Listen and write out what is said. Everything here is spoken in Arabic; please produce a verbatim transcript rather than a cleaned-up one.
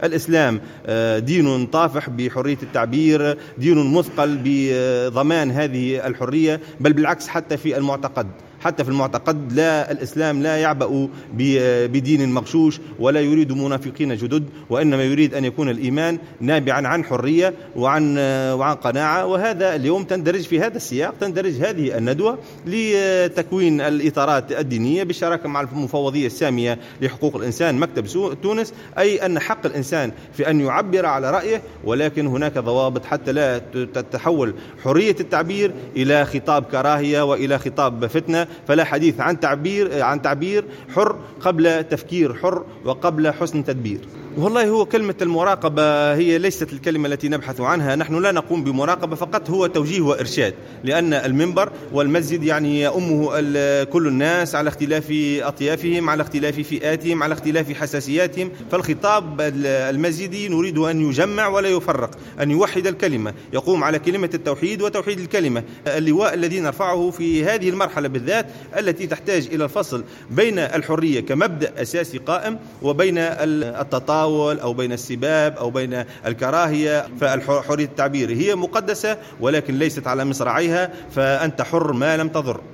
الإسلام دين طافح بحرية التعبير، دين مثقل بضمان هذه الحرية، بل بالعكس حتى في المعتقد حتى في المعتقد لا الإسلام لا يعبأ بدين مغشوش ولا يريد منافقين جدد، وإنما يريد أن يكون الإيمان نابعا عن حرية وعن وعن قناعة. وهذا اليوم تندرج في هذا السياق تندرج هذه الندوة لتكوين الإطارات الدينية بالشراكة مع المفوضية السامية لحقوق الإنسان مكتب تونس، أي أن حق الإنسان في أن يعبر على رأيه، ولكن هناك ضوابط حتى لا تتحول حرية التعبير إلى خطاب كراهية وإلى خطاب فتنة. فلا حديث عن تعبير عن تعبير حر قبل تفكير حر وقبل حسن تدبير. والله هو كلمة المراقبة هي ليست الكلمة التي نبحث عنها، نحن لا نقوم بمراقبة فقط، هو توجيه وإرشاد، لأن المنبر والمسجد يعني يأمه كل الناس على اختلاف أطيافهم، على اختلاف فئاتهم، على اختلاف حساسياتهم. فالخطاب المسجدي نريد أن يجمع ولا يفرق، أن يوحد الكلمة، يقوم على كلمة التوحيد وتوحيد الكلمة. اللواء الذي نرفعه في هذه المرحلة بالذات التي تحتاج إلى الفصل بين الحرية كمبدأ أساسي قائم وبين التطاول أو بين السباب أو بين الكراهية. فالحرية التعبير هي مقدسة ولكن ليست على مصراعيها، فأنت حر ما لم تضر.